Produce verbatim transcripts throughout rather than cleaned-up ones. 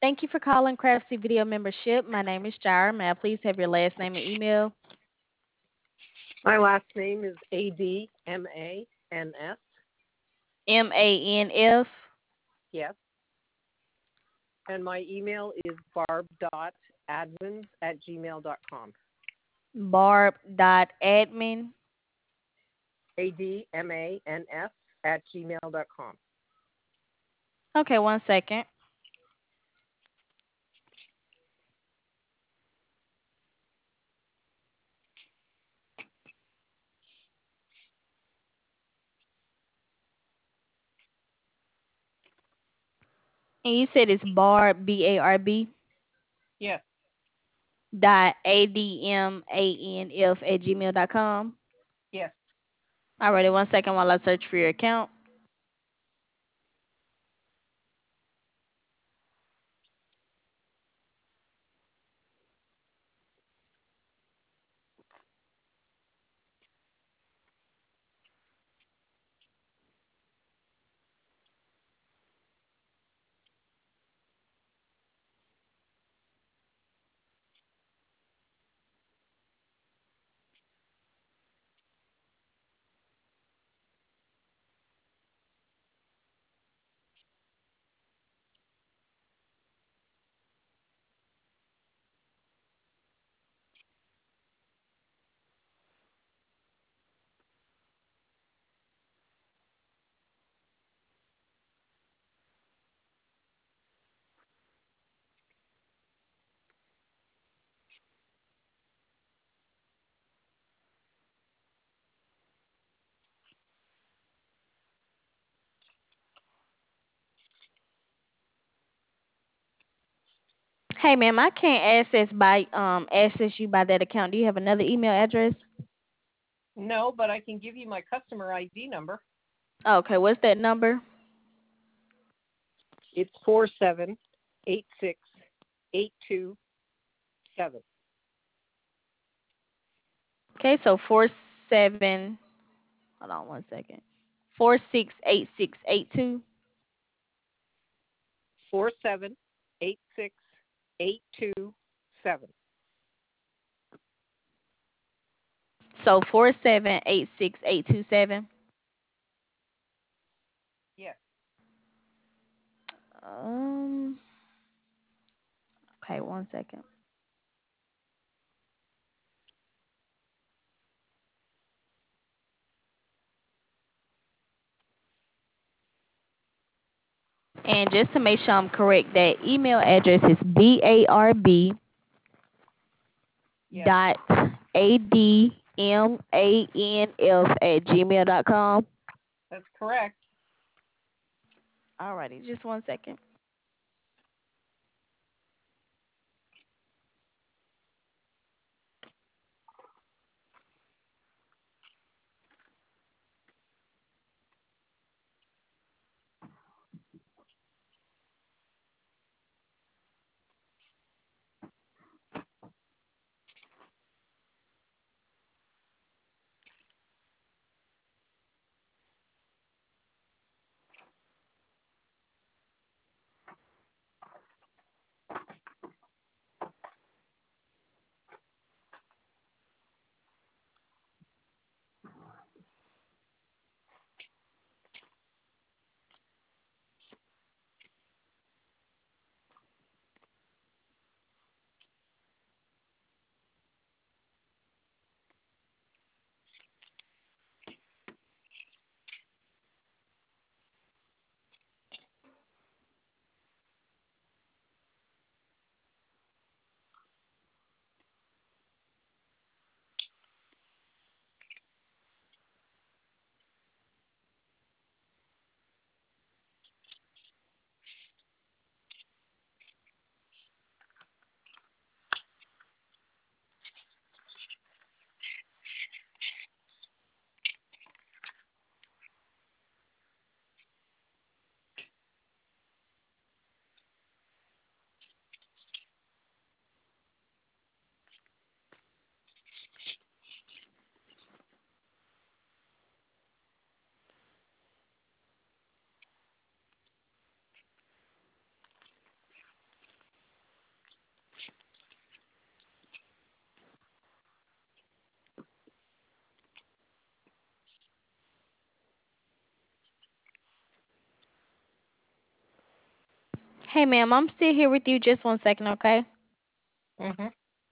Thank you for calling Craftsy Video Membership. My name is Jar. May I please have your last name and email? My last name is A D M A N S. M A N F. Yes. And my email is barb.admins at gmail dot com. Barb.admin. A D M A N S at gmail dot com. Okay, one second. And you said it's Barb, B A R B, Yes. dot A D M A N F at gmail dot com. Yes. Alrighty, one second while I search for your account. Hey ma'am, I can't access by um access you by that account. Do you have another email address? No, but I can give you my customer I D number. Okay, what's that number? It's four seven eight six eight two seven. Okay, so four seven. Hold on one second. Four six eight six eight two. Four seven eight six eight two seven. So four seven eight six eight two seven. Yes. Um. Okay, one second. And just to make sure I'm correct, that email address is B A R B Yes. dot A D M A N F at gmail dot com. That's correct. Alrighty, just one second. Hey, ma'am, I'm still here with you. Just one second, okay? Mm-hmm.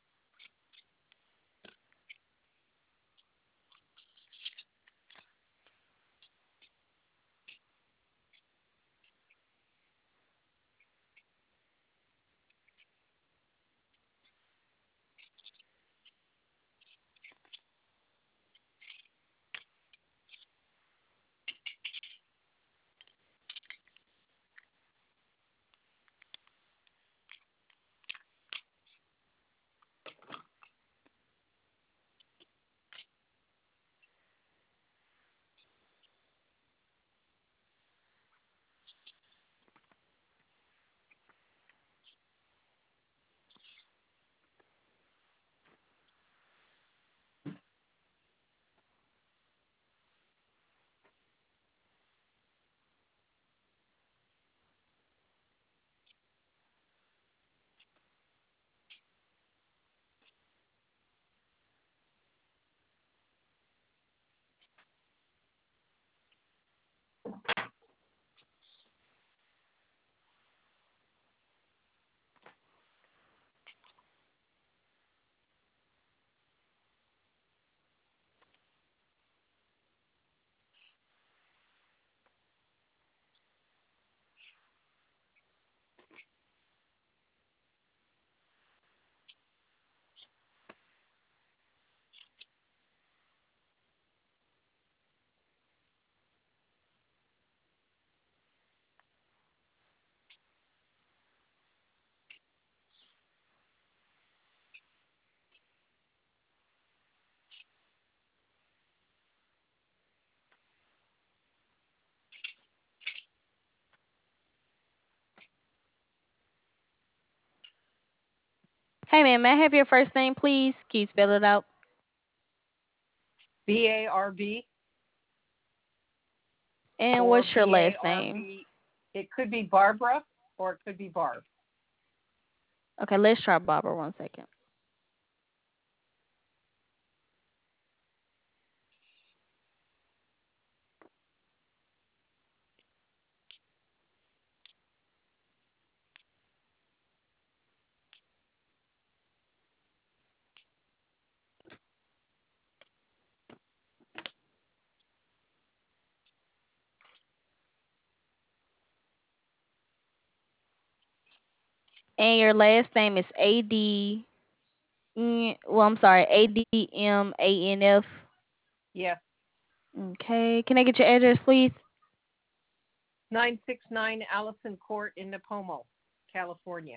Hey, ma'am, may I have your first name, please? Can you spell it out? B A R B And or what's your B A last R name? B. It could be Barbara or it could be Barb. Okay, let's try Barbara. One second. And your last name is A D. Mm, Well, I'm sorry, A D M A N F. Yes. Okay. Can I get your address, please? nine six nine Allison Court in Napomo, California.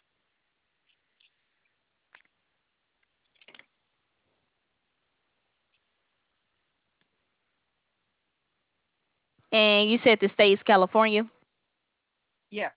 And you said the state is California. Yes.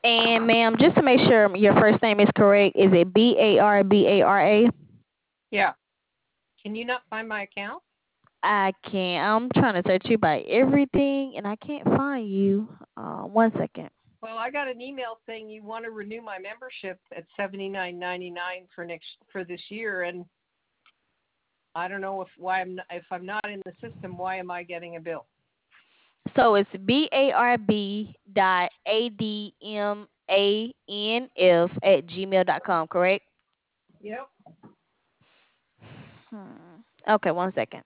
And ma'am, just to make sure your first name is correct, is it B A R B A R A? Yeah. Can you not find my account? I can't. I'm trying to search you by everything, and I can't find you. Uh, one second. Well, I got an email saying you want to renew my membership at seventy-nine ninety-nine for next for this year, and I don't know if why I'm if I'm not in the system, why am I getting a bill? So it's B A R B dot A D M A N F at gmail dot com, correct? Yep. Hmm. Okay, one second.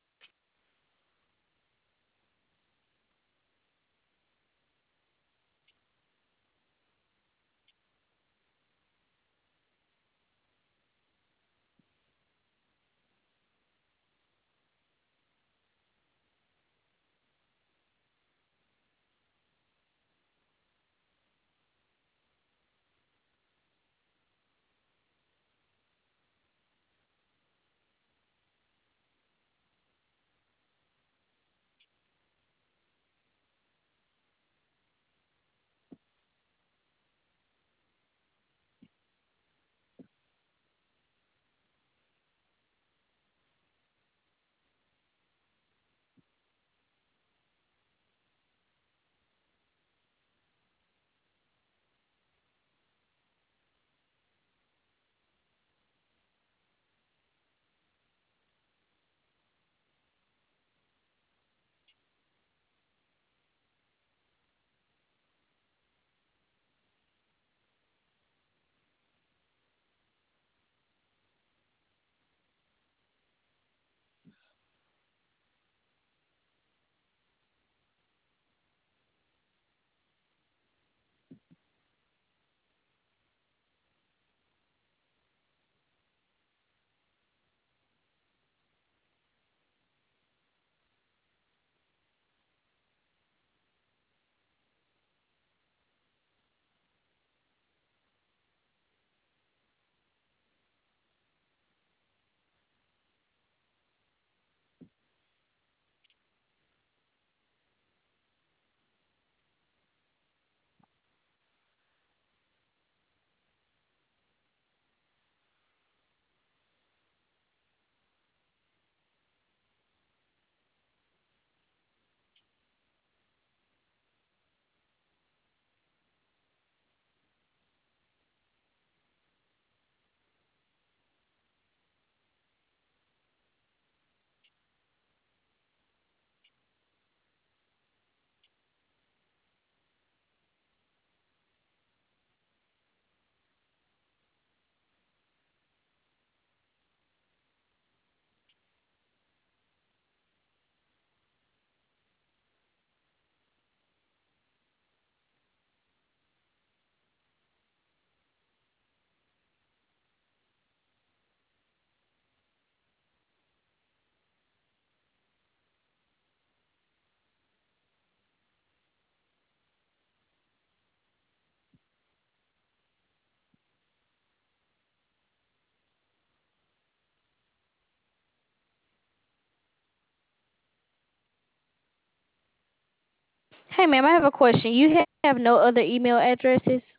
Hey, ma'am, I have a question. You ha- have no other email addresses?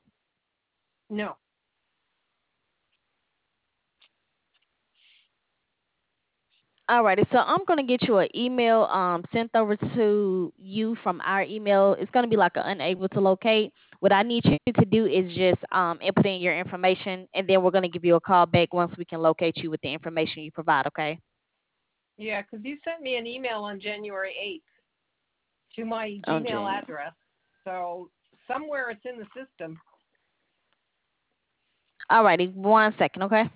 No. Alrighty, so I'm gonna get you an email um sent over to you from our email. It's gonna be like an unable to locate. What I need you to do is just um input in your information, and then we're gonna give you a call back once we can locate you with the information you provide. Okay? Yeah, because you sent me an email on January eighth to my Oh, Gmail Jane. address. So somewhere it's in the system. Alrighty, one second. Okay?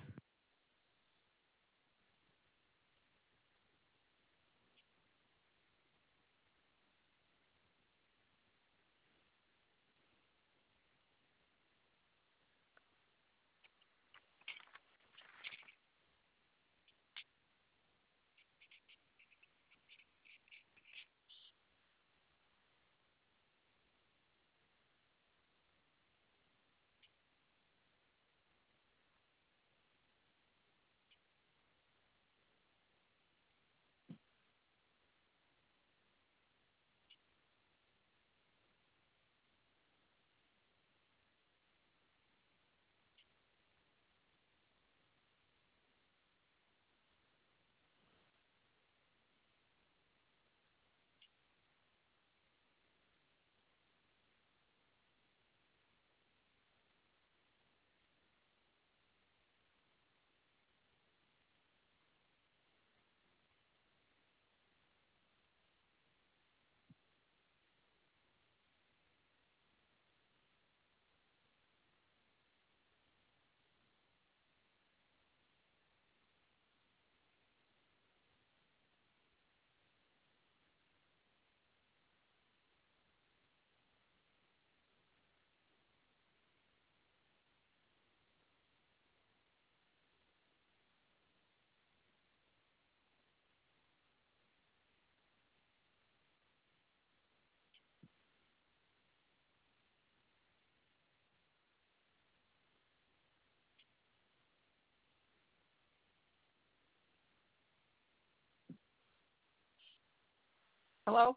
Hello?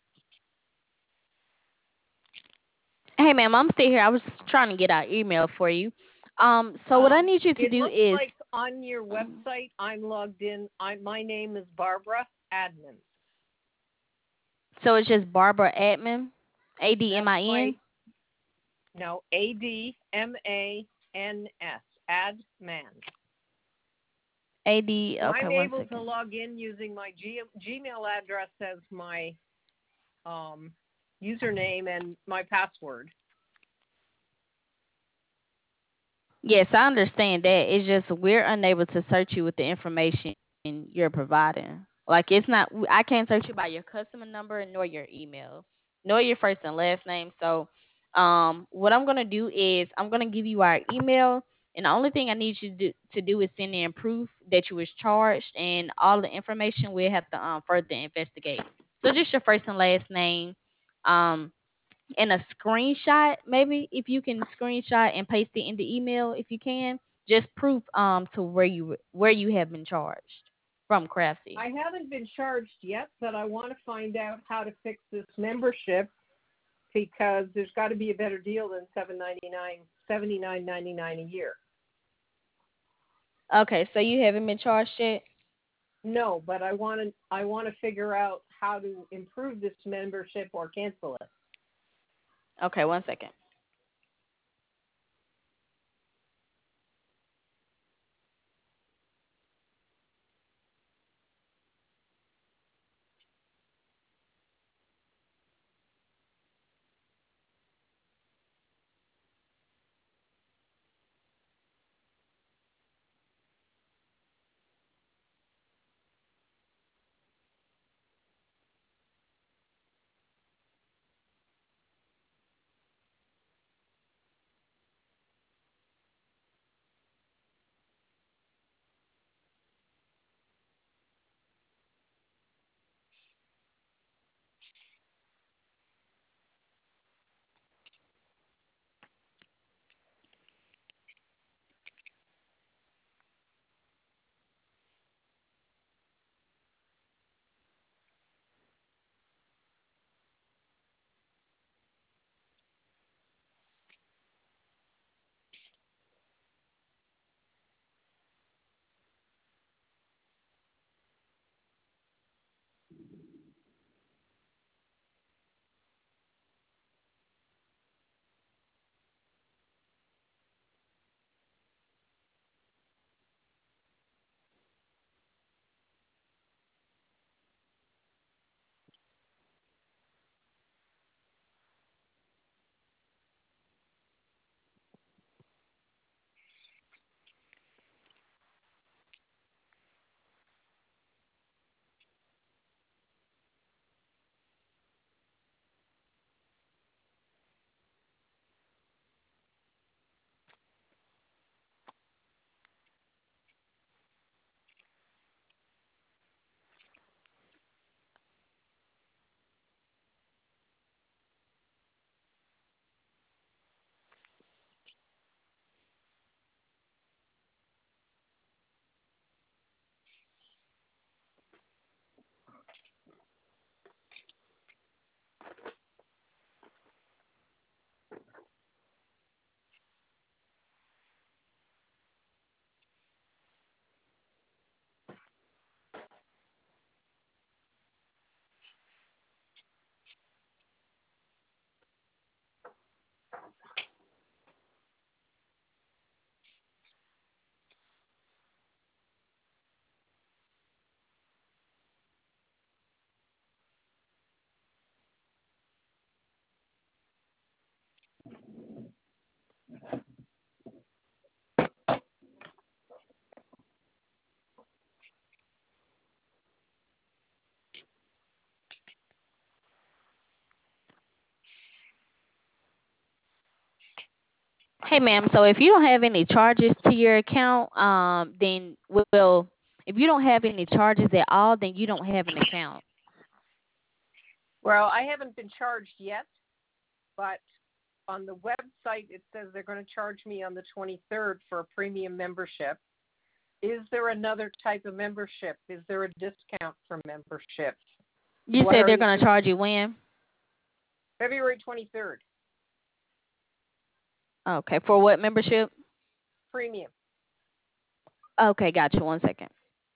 Hey, ma'am, I'm still here. I was trying to get our email for you. Um, so what I Um, need you to it do looks is, like on your website I'm logged in. I My name is Barbara Admin. so it's just Barbara Admin, A D M That's I my N, no A D M A N S Adman. A D. So Okay, I'm one able to second. log in using my G- Gmail address as my um, username and my password. Yes, I understand that. It's just we're unable to search you with the information you're providing. Like it's not, I can't search you by your customer number nor your email, nor your first and last name. So, um, what I'm gonna do is I'm gonna give you our email, and the only thing I need you to do, to do is send in proof that you was charged, and all the information we'll have to um further investigate. So just your first and last name, um, and a screenshot, maybe if you can screenshot and paste it in the email if you can, just proof um to where you where you have been charged from Craftsy. I haven't been charged yet, but I want to find out how to fix this membership because there's got to be a better deal than seven ninety nine, seventy nine ninety nine a year. Okay, so you haven't been charged yet. No, but I want to I want to figure out how to improve this membership or cancel it. Okay, one second. Hey, ma'am. So if you don't have any charges to your account, um, then well, if you don't have any charges at all, then you don't have an account. Well, I haven't been charged yet, but on the website it says they're going to charge me on the twenty-third for a premium membership. Is there another type of membership? Is there a discount for membership? You What said are they're you gonna doing? charge you when? February twenty-third, Okay, for what membership? premium. Okay, gotcha. One second.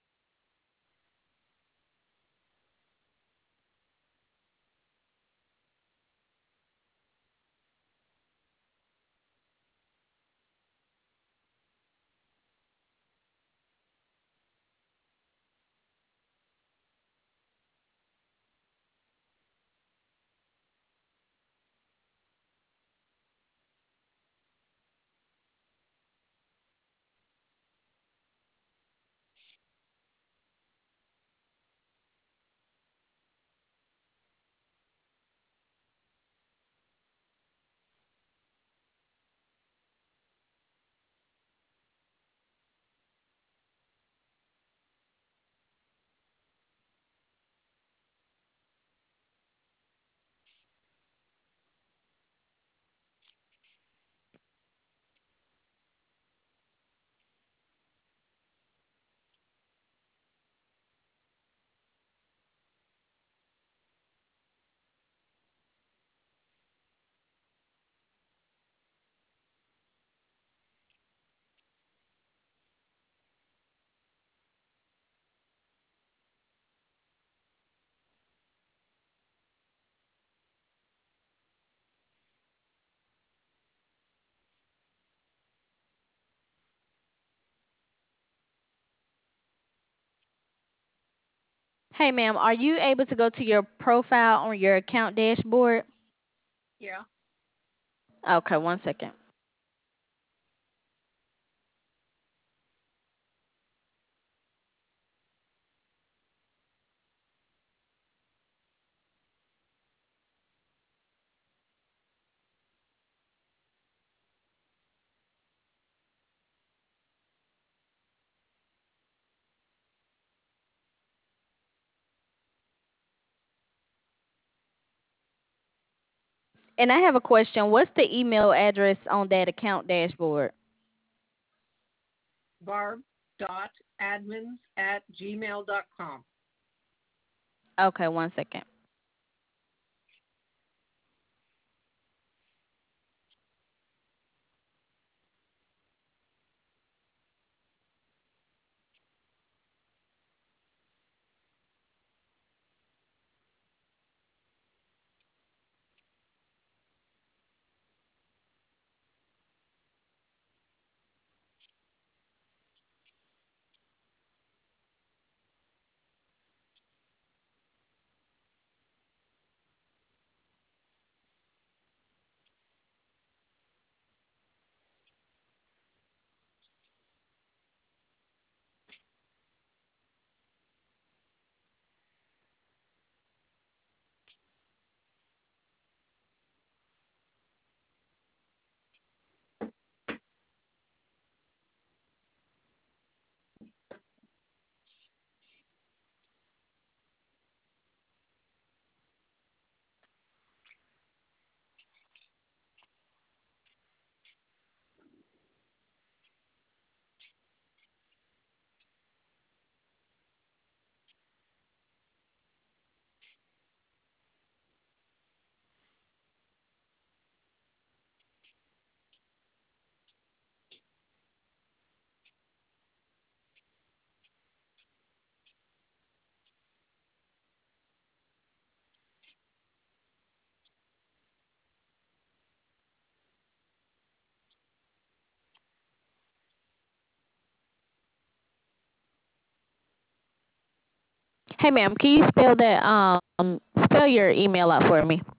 Hey, ma'am, are you able to go to your profile on your account dashboard? Yeah. Okay, one second. And I have a question. What's the email address on that account dashboard? Barb dot admins at gmail dot com. Okay, one second. Hey, ma'am, can you spell that? Um, spell your email out for me.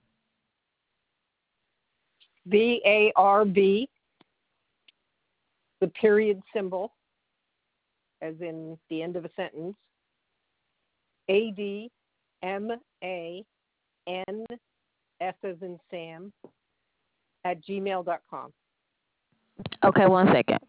B A R B, the period symbol, as in the end of a sentence. A D M A N S as in Sam at gmail dot com. Okay, one second.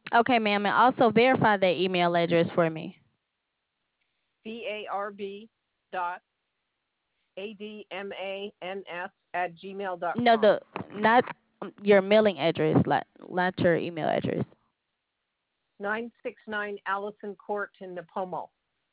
Okay, ma'am, and also verify that email address for me. B A R B dot A D M A N S at gmail dot No, com. the not um, your mailing address, like not your email address. nine six nine Allison Court in Napomo.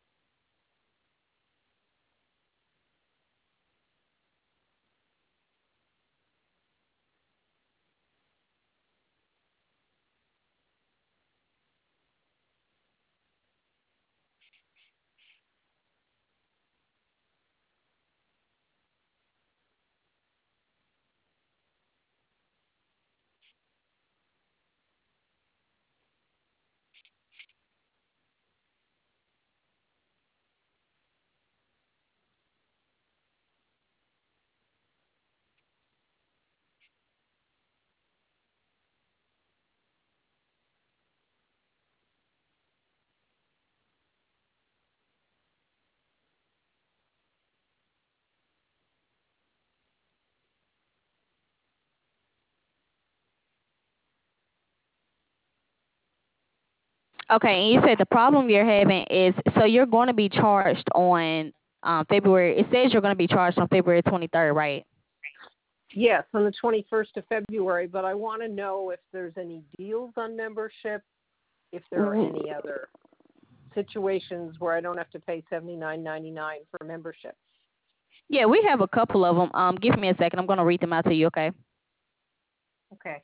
Okay, and you said the problem you're having is so you're going to be charged on um, February. It says you're going to be charged on February twenty-third, right? Yes, on the twenty-first of February, but I want to know if there's any deals on membership, if there are W- any other situations where I don't have to pay seventy-nine ninety-nine for membership. Yeah, we have a couple of them. Um, give me a second. I'm going to read them out to you, okay? Okay.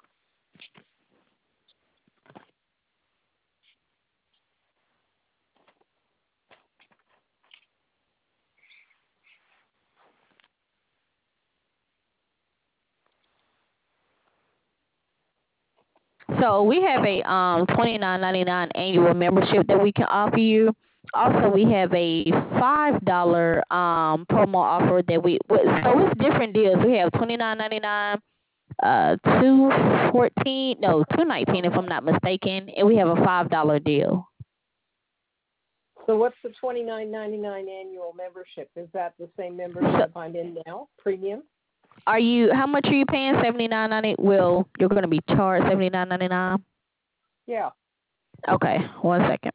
So we have a um twenty-nine ninety-nine annual membership that we can offer you. Also, we have a five dollar um promo offer that we w- so it's different deals. We have twenty-nine ninety-nine, uh two fourteen, no, two nineteen if I'm not mistaken, and we have a five dollar deal. So what's the twenty-nine ninety-nine annual membership? Is that the same So membership I'm in now, premium? are you how much are you paying? seventy-nine ninety? Well, you're gonna be charged seventy-nine ninety-nine. Yeah. Okay, one second.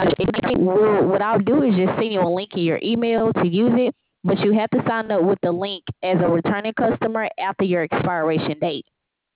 will, what I'll do is just send you a link in your email to use it, but you have to sign up with the link as a returning customer after your expiration date.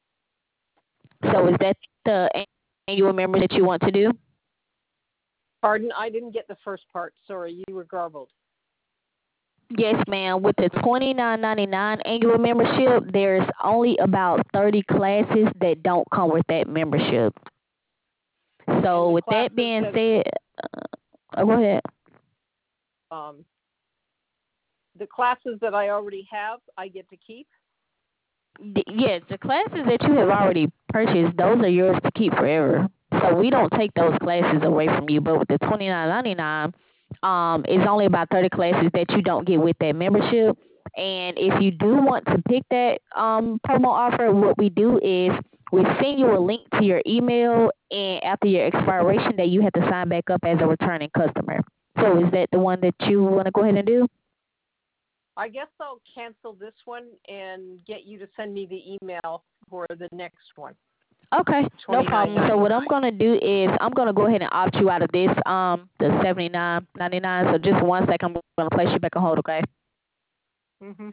So is that the annual membership that you want to do? Pardon, I didn't get the first part. Sorry, you were garbled. Yes, ma'am. With the twenty-nine ninety-nine annual membership, there's only about thirty classes that don't come with that membership. So And the with that classes being that said, oh, go ahead. um, the classes that I already have, I get to keep. Yes, the classes that you have already purchased, those are yours to keep forever. So we don't take those classes away from you. But with the twenty-nine ninety-nine, um, it's only about thirty classes that you don't get with that membership. And if you do want to pick that um, promo offer, what we do is we send you a link to your email, and after your expiration date, you have to sign back up as a returning customer. So is that the one that you want to go ahead and do? I guess I'll cancel this one and get you to send me the email for the next one. Okay, no problem. So what I'm twenty-nine ninety-nine. gonna do is I'm gonna go ahead and opt you out of this um the seventy-nine ninety-nine. So just one second, I'm gonna place you back on hold, okay? Mhm.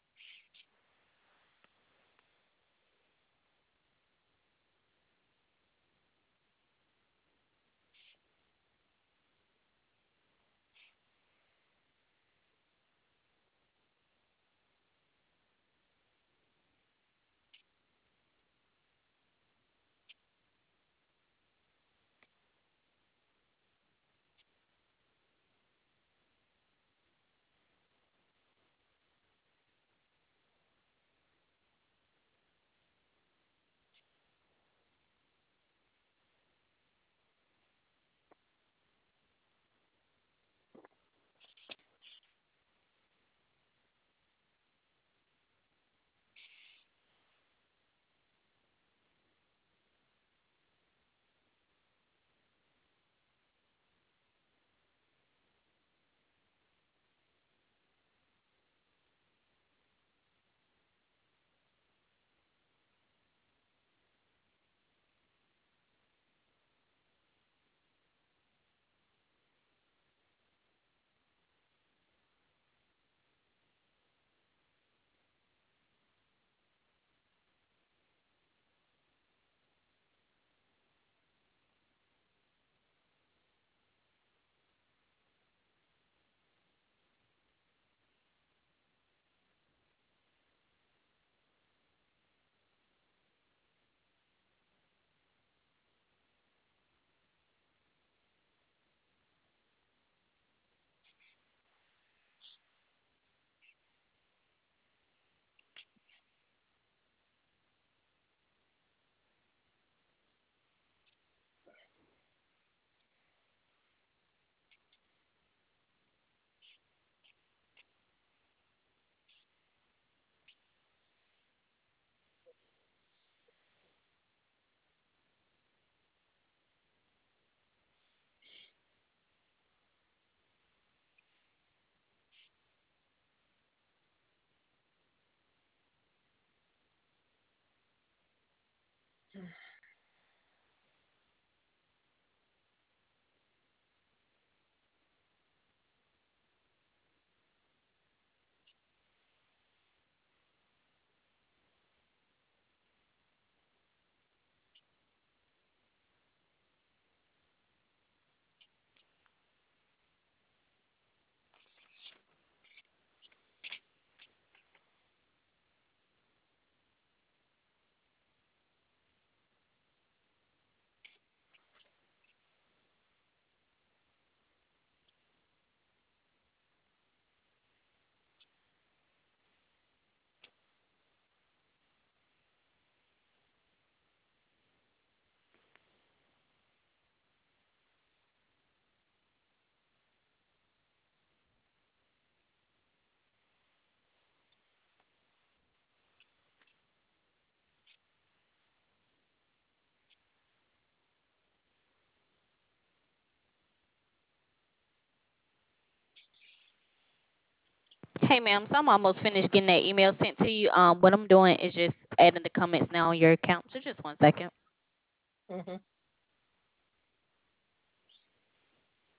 Hey ma'am, so I'm almost finished getting that email sent to you. Um what I'm doing is just adding the comments now on your account. So just one second. Mhm.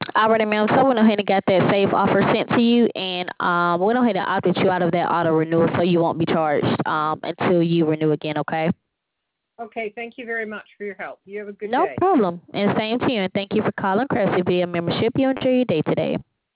Alrighty, ma'am. So I went ahead and got that save offer sent to you, and um, went ahead and opted you out of that auto renewal, so you won't be charged um until you renew again. Okay. Okay, thank you very much for your help. You have a good No day. problem. And same to you. And thank you for calling Cressy Via Membership. You enjoy your day today.